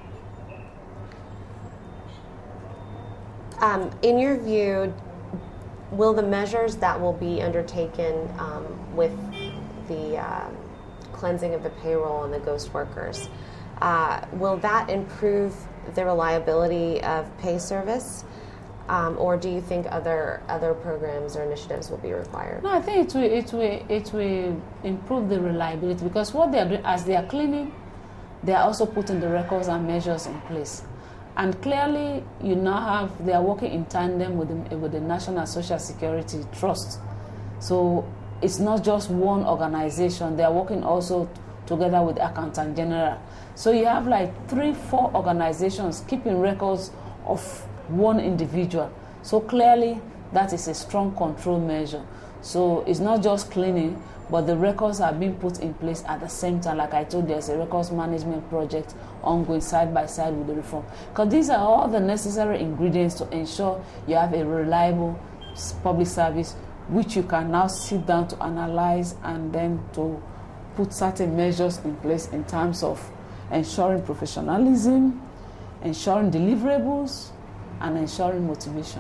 In your view, will the measures that will be undertaken with the cleansing of the payroll and the ghost workers, will that improve the reliability of pay service? Or do you think other programs or initiatives will be required? No, I think it will improve the reliability, because what they are doing as they are cleaning, they are also putting the records and measures in place. And clearly, they are working in tandem with the National Social Security Trust. So it's not just one organization. They are working also together with the Accountant General. So you have like 3-4 organizations keeping records of one individual. So clearly, that is a strong control measure. So it's not just cleaning, but the records are being put in place at the same time. Like I told you, there's a records management project ongoing side by side with the reform. Because these are all the necessary ingredients to ensure you have a reliable public service, which you can now sit down to analyze and then to put certain measures in place in terms of ensuring professionalism, ensuring deliverables, and ensuring motivation.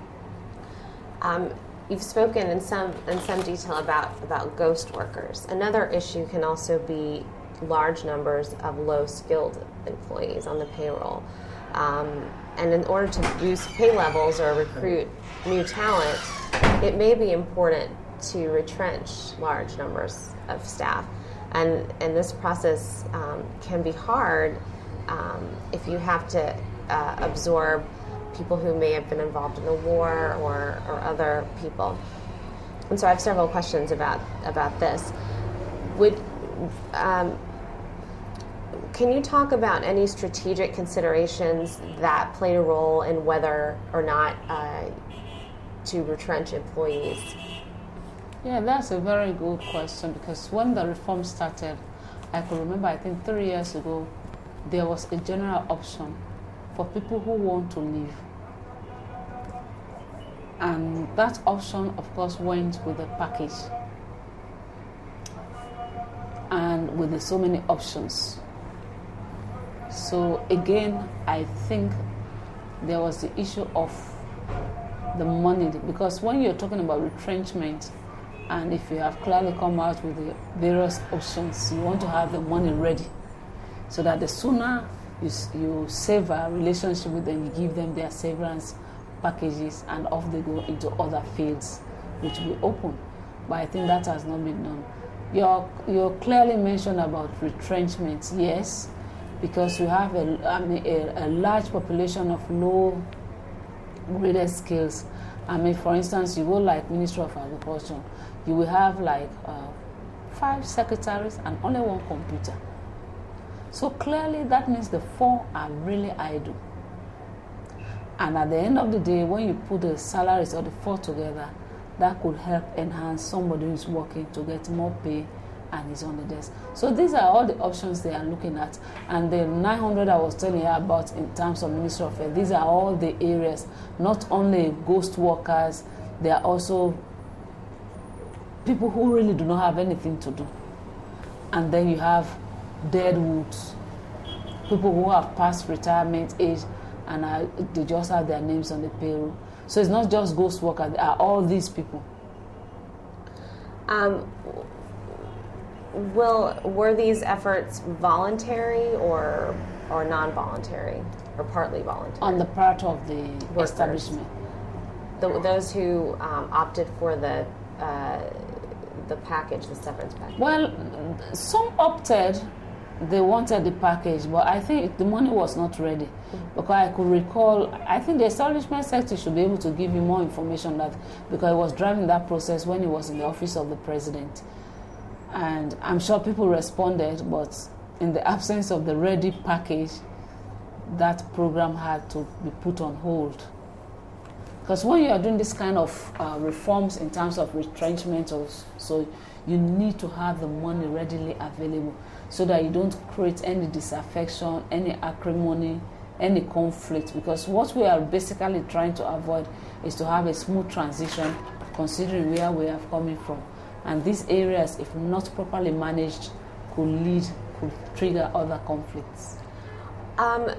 You've spoken in some detail about ghost workers. Another issue can also be large numbers of low-skilled employees on the payroll. And in order to boost pay levels or recruit new talent, it may be important to retrench large numbers of staff. And this process can be hard if you have to absorb people who may have been involved in the war or other people. And so I have several questions about this. Can you talk about any strategic considerations that played a role in whether or not to retrench employees? Yeah, that's a very good question, because when the reform started, I could remember, I think 3 years ago, there was a general option for people who want to leave. And that option, of course, went with the package and with so many options. So again, I think there was the issue of the money, because when you're talking about retrenchment, and if you have clearly come out with the various options, you want to have the money ready, so that the sooner you save a relationship with them, you give them their severance packages, and off they go into other fields which will open. But I think that has not been done. You clearly mentioned about retrenchment, yes, because we have a large population of low graded skills. I mean, for instance, you go like Ministry of Agriculture, you will have like 5 secretaries and only 1 computer. So clearly that means the 4 are really idle. And at the end of the day, when you put the salaries of the 4 together, that could help enhance somebody who's working to get more pay and is on the desk. So these are all the options they are looking at. And the 900 I was telling you about in terms of Ministry of Health, these are all the areas, not only ghost workers, there are also people who really do not have anything to do. And then you have deadwoods, people who have passed retirement age and they just have their names on the payroll. So it's not just ghost workers, there are all these people. Were these efforts voluntary or non-voluntary or partly voluntary? On the part of the workers. Establishment. Those who opted for the package, the severance package? Well, some opted, they wanted the package, but I think the money was not ready. Because I could recall, I think the establishment secretary should be able to give you more information that, because he was driving that process when he was in the office of the president. And I'm sure people responded, but in the absence of the ready package, that program had to be put on hold. Because when you are doing this kind of reforms in terms of retrenchment, so you need to have the money readily available so that you don't create any disaffection, any acrimony, any conflict. Because what we are basically trying to avoid is to have a smooth transition, considering where we are coming from. And these areas, if not properly managed, could trigger other conflicts.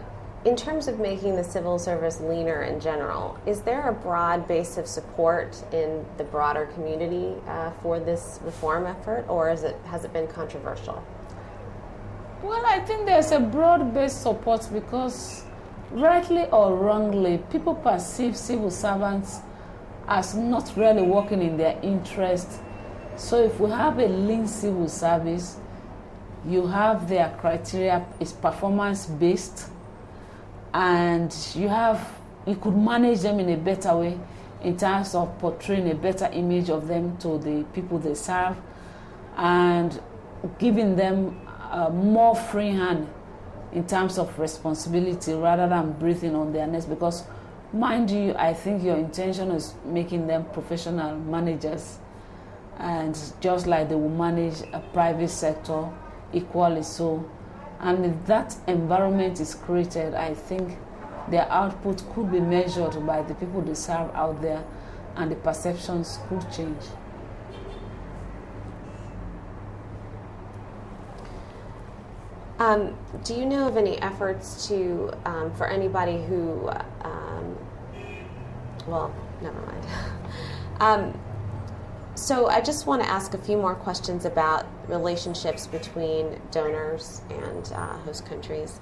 in terms of making the civil service leaner in general, is there a broad base of support in the broader community for this reform effort, or has it been controversial? Well, I think there's a broad-based support because, rightly or wrongly, people perceive civil servants as not really working in their interest. So if we have a lean civil service, you have their criteria is performance-based, and you could manage them in a better way in terms of portraying a better image of them to the people they serve and giving them more free hand in terms of responsibility rather than breathing on their necks. Because, mind you, I think your intention is making them professional managers, and just like they will manage a private sector equally so. And if that environment is created, I think their output could be measured by the people they serve out there, and the perceptions could change. Do you know of any efforts to, for anybody who, well, never mind. So I just want to ask a few more questions about relationships between donors and host countries.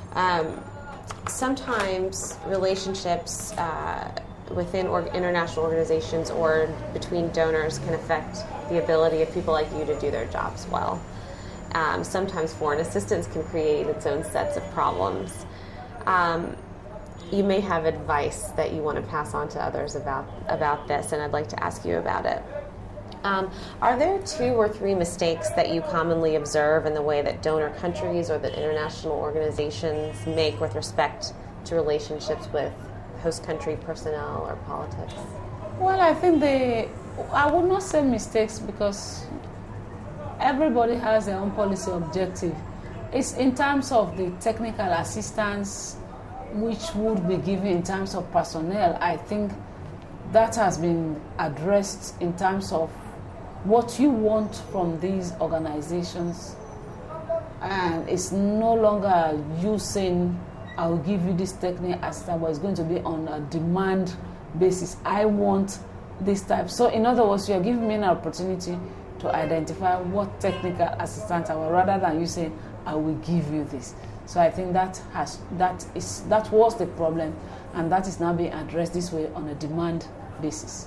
Sometimes relationships within international organizations or between donors can affect the ability of people like you to do their jobs well. Sometimes foreign assistance can create its own sets of problems. You may have advice that you want to pass on to others about this, and I'd like to ask you about it. Are there 2 or 3 mistakes that you commonly observe in the way that donor countries or that international organizations make with respect to relationships with host country personnel or politics? Well, I think I would not say mistakes because everybody has their own policy objective. It's in terms of the technical assistance which would be given in terms of personnel. I think that has been addressed in terms of what you want from these organizations, and it's no longer you saying I'll give you this technical assistance, but it's going to be on a demand basis. I want this type. So in other words, you're giving me an opportunity to identify what technical assistance I want, rather than you saying I will give you this. So I think that was the problem, and that is now being addressed this way on a demand basis.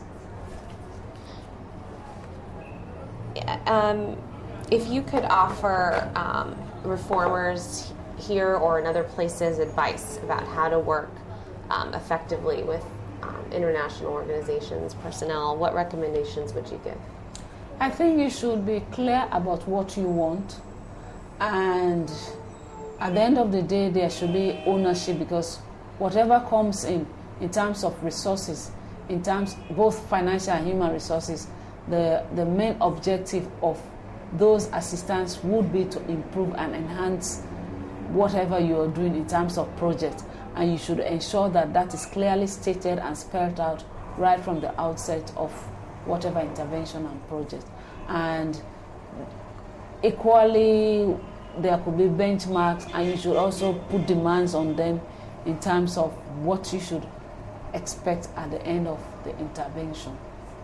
If you could offer reformers here or in other places advice about how to work effectively with international organizations, personnel, what recommendations would you give? I think you should be clear about what you want, and at the end of the day there should be ownership, because whatever comes in terms of resources, in terms both financial and human resources, the main objective of those assistance would be to improve and enhance whatever you are doing in terms of project, and you should ensure that that is clearly stated and spelled out right from the outset of whatever intervention and project. And equally, there could be benchmarks, and you should also put demands on them in terms of what you should expect at the end of the intervention.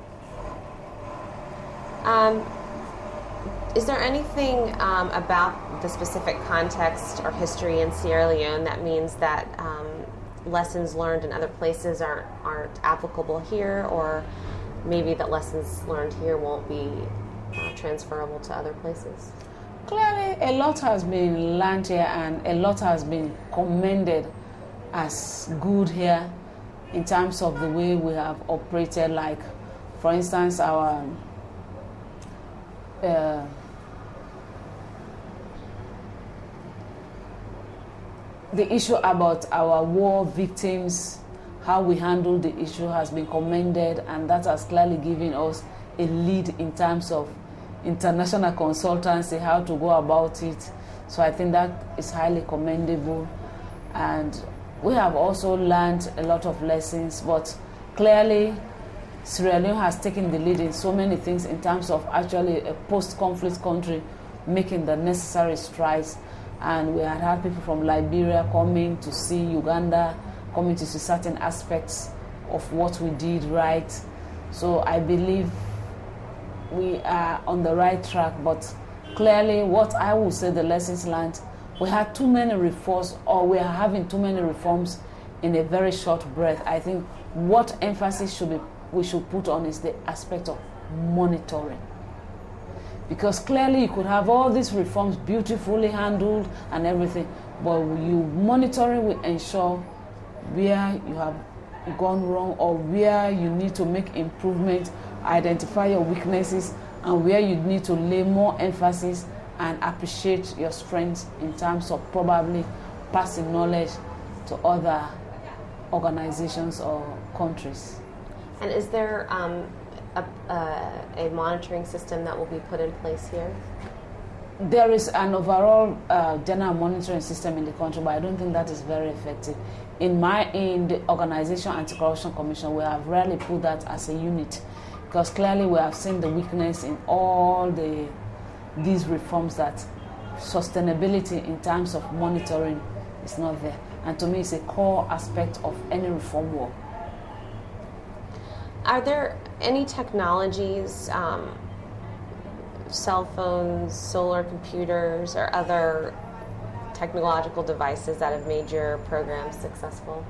Is there anything about the specific context or history in Sierra Leone that means that lessons learned in other places aren't applicable here, or maybe that lessons learned here won't be transferable to other places? Clearly, a lot has been learned here, and a lot has been commended as good here in terms of the way we have operated. Like, for instance, our the issue about our war victims, how we handle the issue has been commended, and that has clearly given us a lead in terms of international consultancy, how to go about it. So I think that is highly commendable, and we have also learned a lot of lessons, but clearly Sierra Leone has taken the lead in so many things in terms of actually a post-conflict country making the necessary strides. and we had people from Liberia coming to see Uganda, coming to see certain aspects of what we did right. So I believe we are on the right track, but clearly what I would say the lessons learned, we had too many reforms, or we are having too many reforms in a very short breath. I think what emphasis we should put on is the aspect of monitoring. Because clearly you could have all these reforms beautifully handled and everything, but you monitoring will ensure where you have gone wrong or where you need to make improvement, identify your weaknesses, and where you need to lay more emphasis and appreciate your strengths in terms of probably passing knowledge to other organizations or countries. And is there a monitoring system that will be put in place here? There is an overall general monitoring system in the country, but I don't think that is very effective. In the Organization Anti-Corruption Commission, we have rarely put that as a unit, because clearly we have seen the weakness in all these reforms, that sustainability in terms of monitoring is not there. And to me, it's a core aspect of any reform work. Are there any technologies, cell phones, solar computers, or other technological devices that have made your programs successful?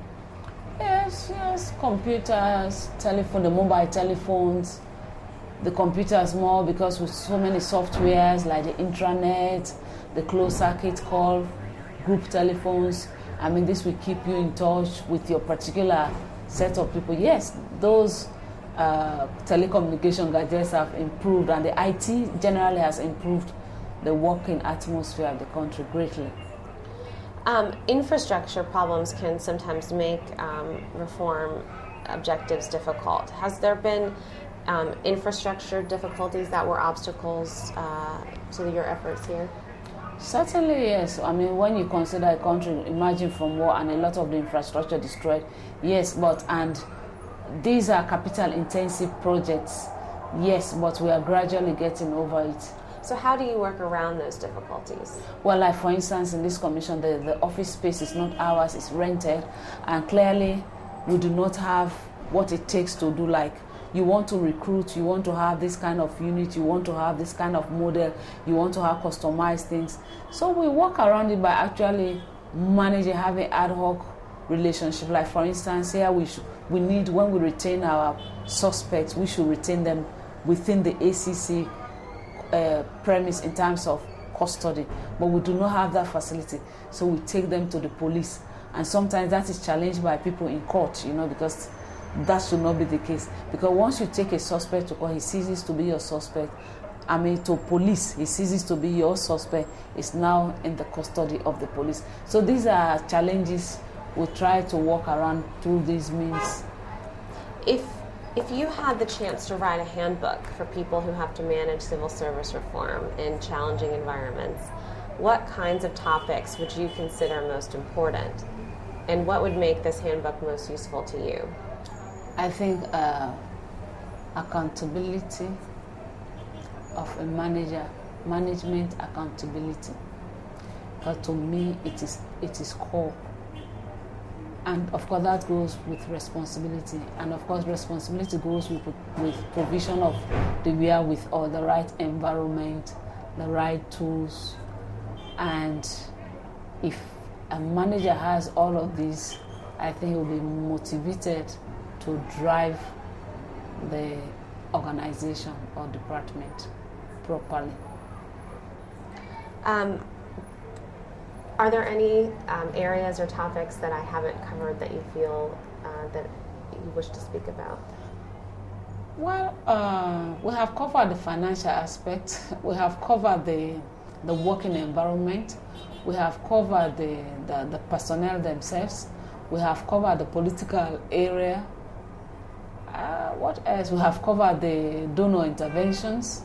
Yes, computers, telephone, the mobile telephones, the computers more, because with so many softwares like the intranet, the closed circuit call, group telephones, I mean, this will keep you in touch with your particular set of people. Yes, those telecommunication gadgets have improved, and the IT generally has improved the working atmosphere of the country greatly. Infrastructure problems can sometimes make reform objectives difficult. Has there been infrastructure difficulties that were obstacles to your efforts here? Certainly, yes. I mean, when you consider a country emerging from war and a lot of the infrastructure destroyed, yes, and these are capital-intensive projects, yes, but we are gradually getting over it. So how do you work around those difficulties? Well, like for instance, in this commission, the office space is not ours, it's rented, and clearly we do not have what it takes to do, like, you want to recruit, you want to have this kind of unit, you want to have this kind of model, you want to have customized things. So we work around it by actually managing, having ad hoc relationship. Like for instance, here we need, when we retain our suspects, we should retain them within the ACC premise in terms of custody, but we do not have that facility, so we take them to the police, and sometimes that is challenged by people in court, because that should not be the case, because once you take a suspect to court, he ceases to be your suspect. I mean, to police, he ceases to be your suspect. It's now in the custody of the police. So these are challenges we try to work around through these means. If you had the chance to write a handbook for people who have to manage civil service reform in challenging environments, what kinds of topics would you consider most important? And what would make this handbook most useful to you? I think accountability of a manager, management accountability. But to me, it is core. And of course, that goes with responsibility. And of course, responsibility goes with provision of the wherewithal, the right environment, the right tools. And if a manager has all of these, I think he will be motivated to drive the organization or department properly. Are there any areas or topics that I haven't covered that you feel that you wish to speak about? Well, we have covered the financial aspect. We have covered the working environment. We have covered the personnel themselves. We have covered the political area. What else? We have covered the donor interventions.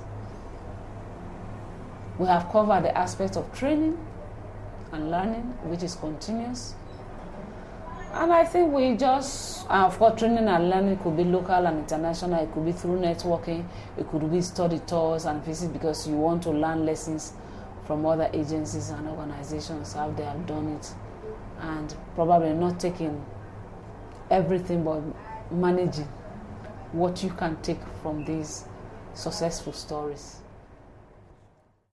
We have covered the aspect of training and learning, which is continuous. And I think we just, of course, training and learning could be local and international. It could be through networking. It could be study tours and visits, because you want to learn lessons from other agencies and organizations, how they have done it, and probably not taking everything but managing what you can take from these successful stories.